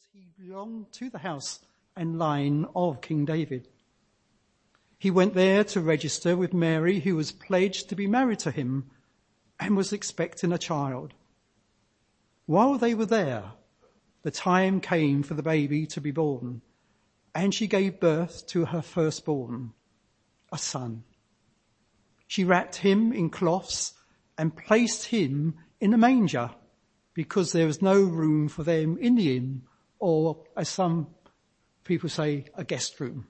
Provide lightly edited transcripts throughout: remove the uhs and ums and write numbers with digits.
he belonged to the house and line of King David. He went there to register with Mary, who was pledged to be married to him and was expecting a child. While they were there, the time came for the baby to be born, and she gave birth to her firstborn, a son. She wrapped him in cloths and placed him in a manger because there was no room for them in the inn, or as some people say, a guest room.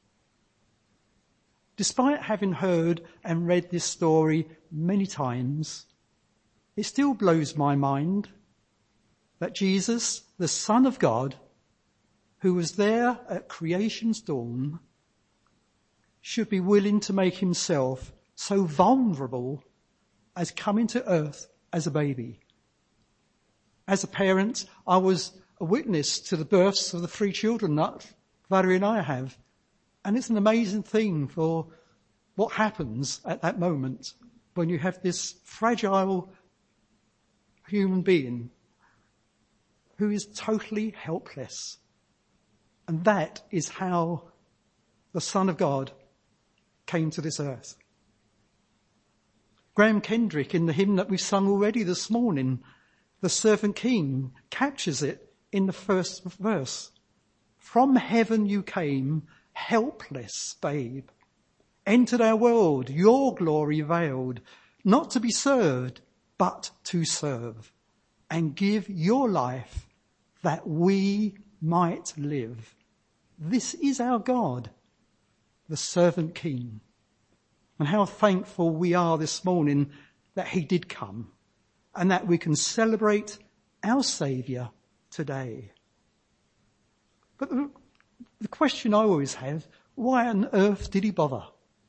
Despite having heard and read this story many times, it still blows my mind that Jesus, the Son of God, who was there at creation's dawn, should be willing to make himself so vulnerable as coming to earth as a baby. As a parent, I was a witness to the births of the 3 children that Valerie and I have. And it's an amazing thing for what happens at that moment when you have this fragile human being who is totally helpless. And that is how the Son of God came to this earth. Graham Kendrick, in the hymn that we've sung already this morning, The Servant King, captures it in the first verse. From heaven you came, helpless babe, entered our world, your glory veiled, not to be served, but to serve, and give your life that we might live. This is our God, the Servant King. And how thankful we are this morning that he did come and that we can celebrate our Saviour today. But the question I always have, why on earth did he bother?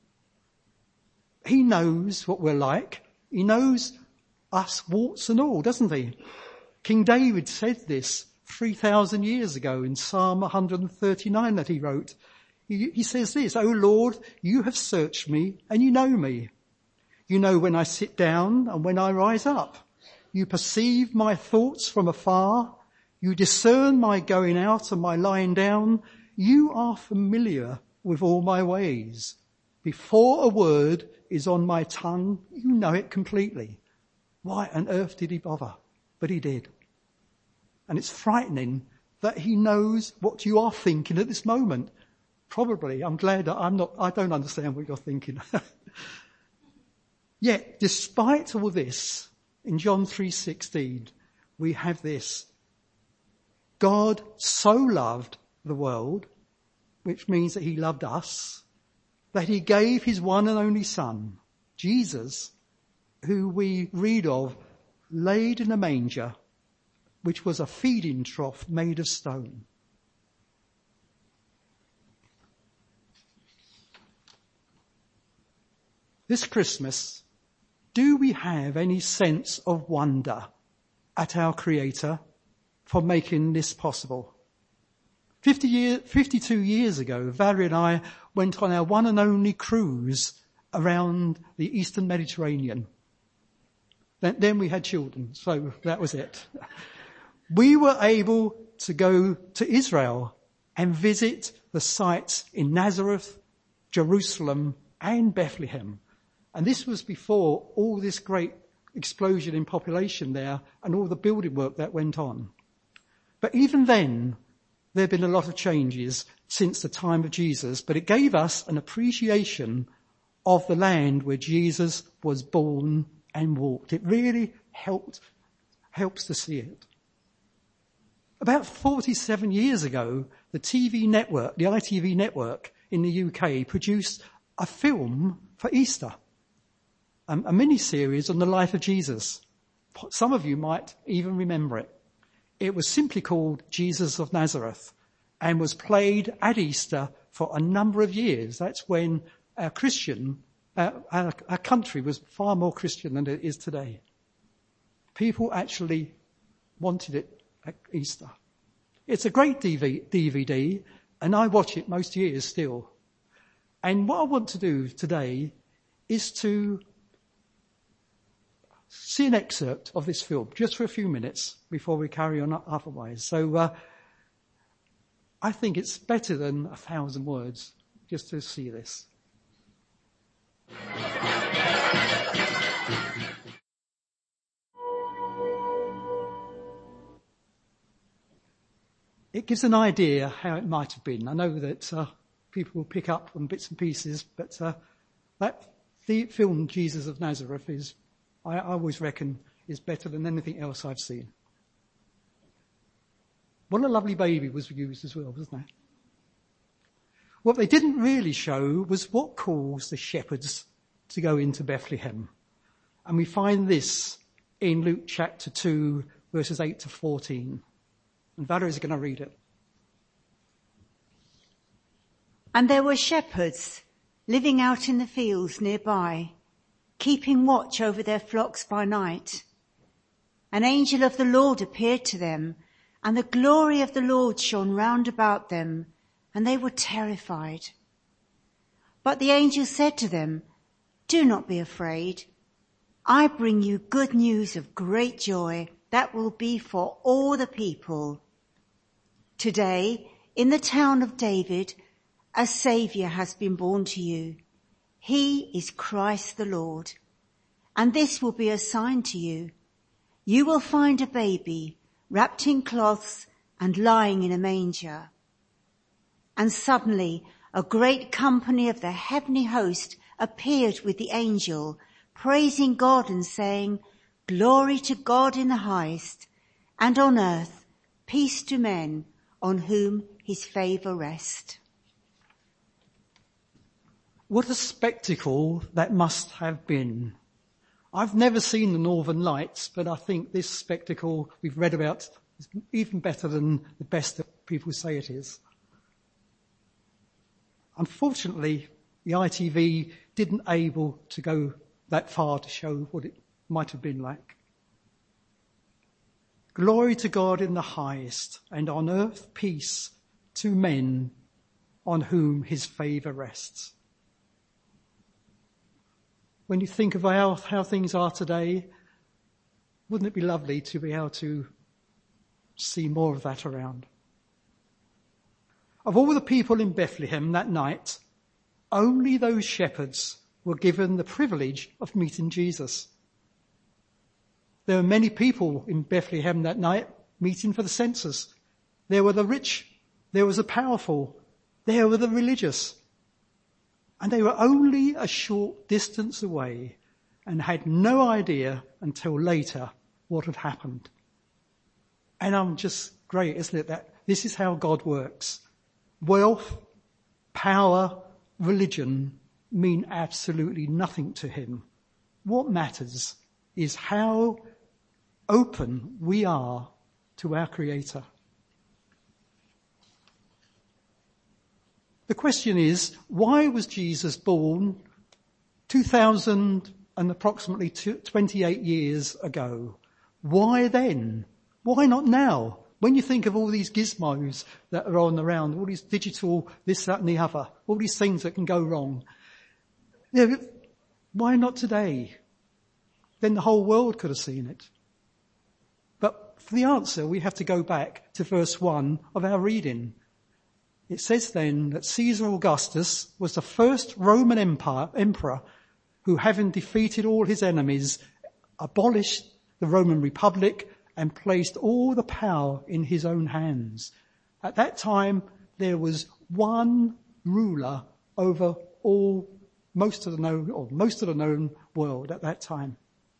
He knows what we're like. He knows us warts and all, doesn't he? King David said this 3,000 years ago in Psalm 139 that he wrote. He says this, O Lord, you have searched me and you know me. You know when I sit down and when I rise up. You perceive my thoughts from afar. You discern my going out and my lying down. You are familiar with all my ways. Before a word is on my tongue, you know it completely. Why on earth did he bother? But he did. And it's frightening that he knows what you are thinking at this moment. Probably, I'm glad that I don't understand what you're thinking. Yet, despite all this, in John 3:16, we have this. God so loved the world, which means that he loved us, that he gave his one and only Son, Jesus, who we read of, laid in a manger, which was a feeding trough made of stone. This Christmas, do we have any sense of wonder at our Creator for making this possible? 52 years ago, Valerie and I went on our one and only cruise around the Eastern Mediterranean. Then we had children, so that was it. We were able to go to Israel and visit the sites in Nazareth, Jerusalem, and Bethlehem. And this was before all this great explosion in population there and all the building work that went on. But even then, there have been a lot of changes since the time of Jesus, but it gave us an appreciation of the land where Jesus was born and walked. It really helps to see it. About 47 years ago, the TV network, the ITV network in the UK, produced a film for Easter. A mini-series on the life of Jesus. Some of you might even remember it. It was simply called Jesus of Nazareth and was played at Easter for a number of years. That's when our country was far more Christian than it is today. People actually wanted it at Easter. It's a great DVD and I watch it most years still. And what I want to do today is to see an excerpt of this film, just for a few minutes before we carry on otherwise. So I think it's better than 1,000 words just to see this. It gives an idea how it might have been. I know that people will pick up on bits and pieces, but the film Jesus of Nazareth is, I always reckon, is better than anything else I've seen. What a lovely baby was used as well, wasn't it? What they didn't really show was what caused the shepherds to go into Bethlehem. And we find this in Luke chapter 2, verses 8 to 14. And Valerie's going to read it. And there were shepherds living out in the fields nearby, keeping watch over their flocks by night. An angel of the Lord appeared to them, and the glory of the Lord shone round about them, and they were terrified. But the angel said to them, "Do not be afraid. I bring you good news of great joy that will be for all the people. Today, in the town of David, a Saviour has been born to you. He is Christ the Lord. And this will be a sign to you. You will find a baby wrapped in cloths and lying in a manger." And suddenly a great company of the heavenly host appeared with the angel, praising God and saying, "Glory to God in the highest, and on earth peace to men on whom his favour rests." What a spectacle that must have been. I've never seen the Northern Lights, but I think this spectacle we've read about is even better than the best that people say it is. Unfortunately, the ITV didn't able to go that far to show what it might have been like. Glory to God in the highest, and on earth peace to men on whom his favour rests. When you think of how things are today, wouldn't it be lovely to be able to see more of that around? Of all the people in Bethlehem that night, only those shepherds were given the privilege of meeting Jesus. There were many people in Bethlehem that night meeting for the census. There were the rich, there was the powerful, there were the religious. And they were only a short distance away and had no idea until later what had happened. And I'm just great, isn't it, that this is how God works. Wealth, power, religion mean absolutely nothing to him. What matters is how open we are to our Creator. The question is, why was Jesus born 2,000 and approximately 28 years ago? Why then? Why not now? When you think of all these gizmos that are on around, all these digital this, that and the other, all these things that can go wrong, why not today? Then the whole world could have seen it. But for the answer, we have to go back to verse 1 of our reading. It says then that Caesar Augustus was the first Roman emperor who, having defeated all his enemies, abolished the Roman Republic and placed all the power in his own hands. At that time, there was one ruler over most of the known world at that time.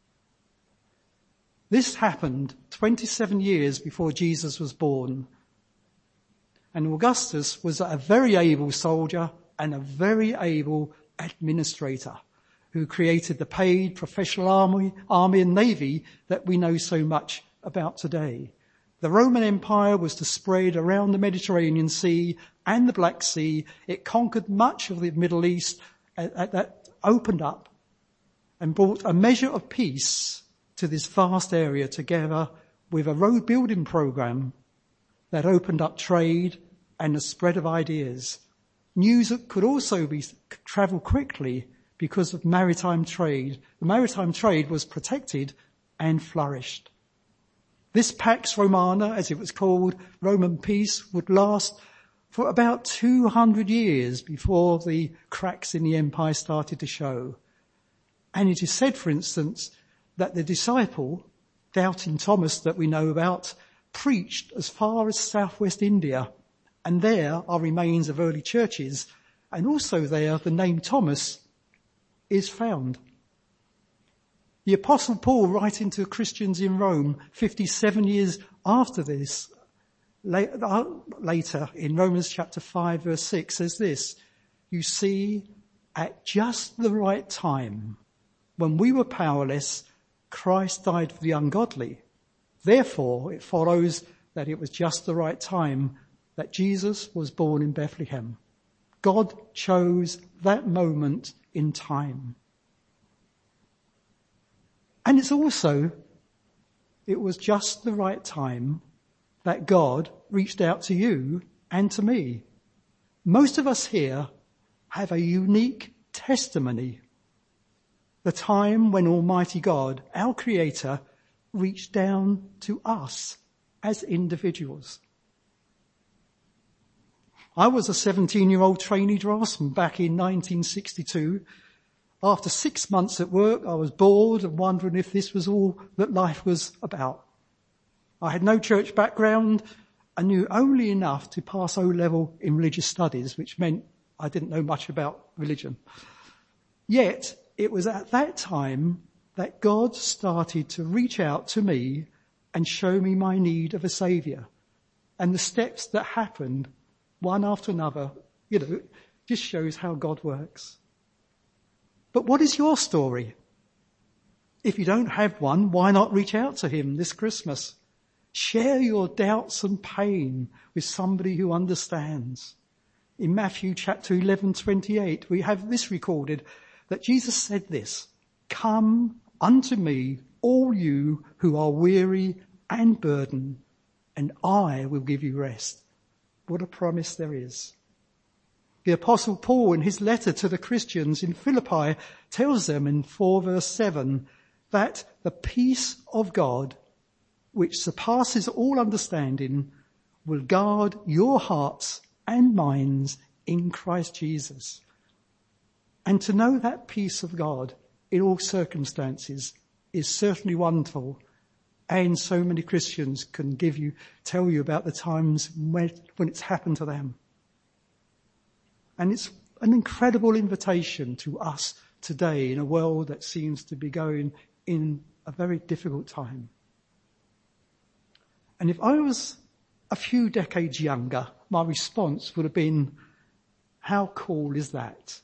This happened 27 years before Jesus was born. And Augustus was a very able soldier and a very able administrator who created the paid professional army and navy that we know so much about today. The Roman Empire was to spread around the Mediterranean Sea and the Black Sea. It conquered much of the Middle East that opened up and brought a measure of peace to this vast area together with a road building program that opened up trade and the spread of ideas. News could also travel quickly because of maritime trade. The maritime trade was protected and flourished. This Pax Romana, as it was called, Roman peace, would last for about 200 years before the cracks in the empire started to show. And it is said, for instance, that the disciple, Doubting Thomas, that we know about, preached as far as southwest India, and there are remains of early churches, and also there the name Thomas is found. The Apostle Paul, writing to Christians in Rome 57 years after this, later in Romans chapter 5 verse 6, says this: "You see, at just the right time, when we were powerless, Christ died for the ungodly. Therefore, it follows that it was just the right time that Jesus was born in Bethlehem. God chose that moment in time." And it was just the right time that God reached out to you and to me. Most of us here have a unique testimony. The time when Almighty God, our Creator, reached down to us as individuals. I was a 17-year-old trainee draftsman back in 1962. After 6 months at work, I was bored and wondering if this was all that life was about. I had no church background and knew only enough to pass O-level in religious studies, which meant I didn't know much about religion. Yet, it was at that time that God started to reach out to me and show me my need of a saviour. And the steps that happened, one after another, just shows how God works. But what is your story? If you don't have one, why not reach out to him this Christmas? Share your doubts and pain with somebody who understands. In Matthew chapter 11:28, we have this recorded, that Jesus said this: "Come unto me, all you who are weary and burdened, and I will give you rest." What a promise there is. The Apostle Paul, in his letter to the Christians in Philippi, tells them in 4 verse 7 that the peace of God, which surpasses all understanding, will guard your hearts and minds in Christ Jesus. And to know that peace of God in all circumstances is certainly wonderful. And so many Christians can tell you about the times when it's happened to them. And it's an incredible invitation to us today in a world that seems to be going in a very difficult time. And if I was a few decades younger, my response would have been, how cool is that?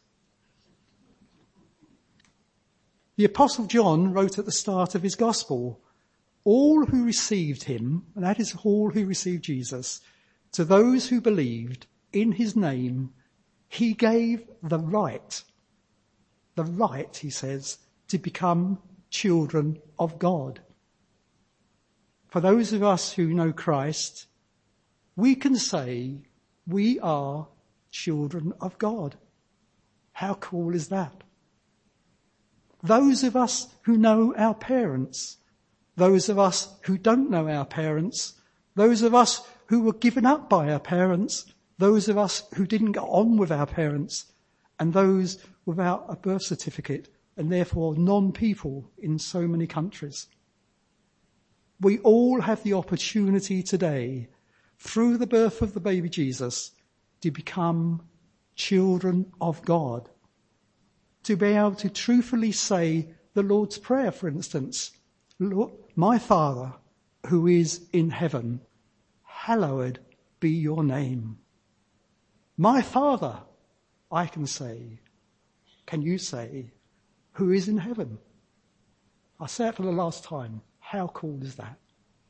The Apostle John wrote at the start of his gospel, "All who received him," and that is all who received Jesus, "to those who believed in his name, he gave the right, he says, to become children of God." For those of us who know Christ, we can say we are children of God. How cool is that? Those of us who know our parents, those of us who don't know our parents, those of us who were given up by our parents, those of us who didn't get on with our parents, and those without a birth certificate, and therefore non-people in so many countries. We all have the opportunity today, through the birth of the baby Jesus, to become children of God. To be able to truthfully say the Lord's Prayer, for instance, "Lord, my Father, who is in heaven, hallowed be your name." My Father, I can say, can you say, who is in heaven? I'll say it for the last time. How cool is that?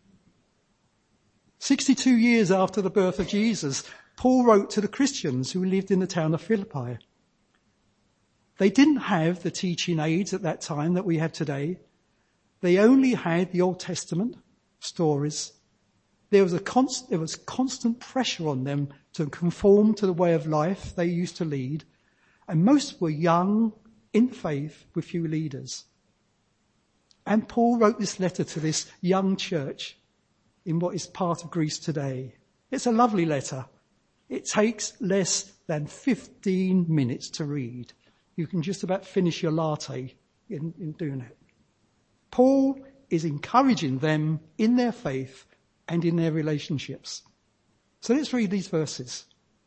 62 years after the birth of Jesus, Paul wrote to the Christians who lived in the town of Philippi. They didn't have the teaching aids at that time that we have today. They only had the Old Testament stories. There was constant pressure on them to conform to the way of life they used to lead, and most were young in faith with few leaders. And Paul wrote this letter to this young church in what is part of Greece today. It's a lovely letter, It takes less than 15 minutes to read. You can just about finish your latte in doing it. Paul is encouraging them in their faith and in their relationships. So let's read these verses.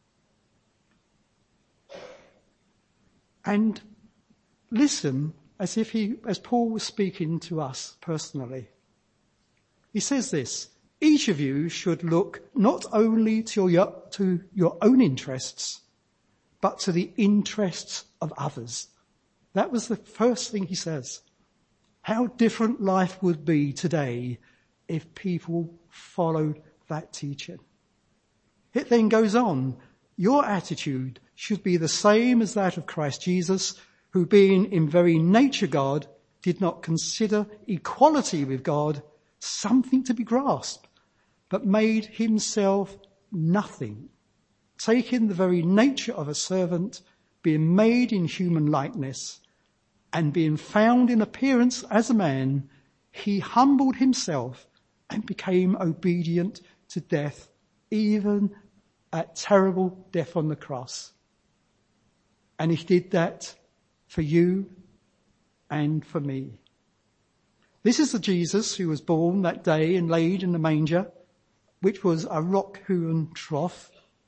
And listen as Paul was speaking to us personally. He says this: each of you should look not only to your own interests, but to the interests of others. That was the first thing he says. How different life would be today if people followed that teaching. It then goes on. Your attitude should be the same as that of Christ Jesus, who being in very nature God, did not consider equality with God something to be grasped, but made himself nothing, taking the very nature of a servant, being made in human likeness, and being found in appearance as a man, he humbled himself and became obedient to death, even a terrible death on the cross. And he did that for you and for me. This is the Jesus who was born that day and laid in the manger, which was a rock-hewn trough.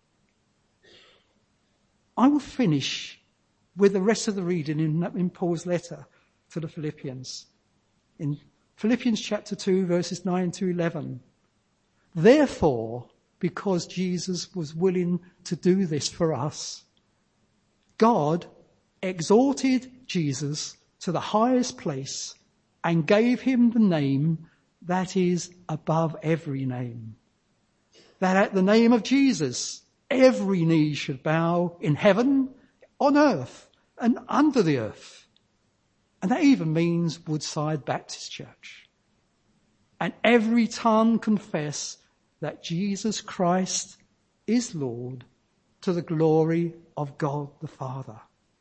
I will finish with the rest of the reading in Paul's letter to the Philippians. In Philippians chapter 2, verses 9 to 11. Therefore, because Jesus was willing to do this for us, God exalted Jesus to the highest place and gave him the name that is above every name. That at the name of Jesus, every knee should bow in heaven, on earth, and under the earth. And that even means Woodside Baptist Church. And every tongue confess that Jesus Christ is Lord, to the glory of God the Father.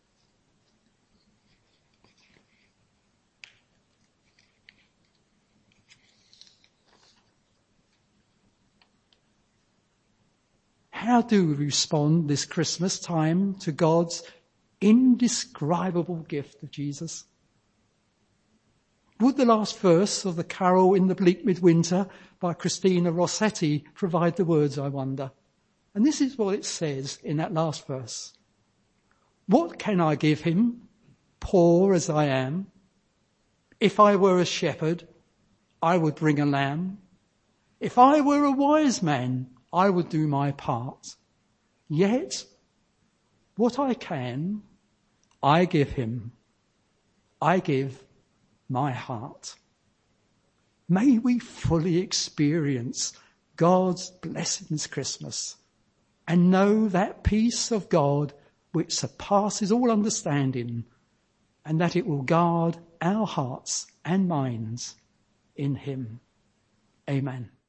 How do we respond this Christmas time to God's indescribable gift of Jesus? Would the last verse of the carol In the Bleak Midwinter by Christina Rossetti provide the words, I wonder? And this is what it says in that last verse. What can I give him, poor as I am? If I were a shepherd, I would bring a lamb. If I were a wise man, I would do my part. Yet, what I can, I give him. I give my heart. May we fully experience God's blessing this Christmas and know that peace of God which surpasses all understanding, and that it will guard our hearts and minds in him. Amen.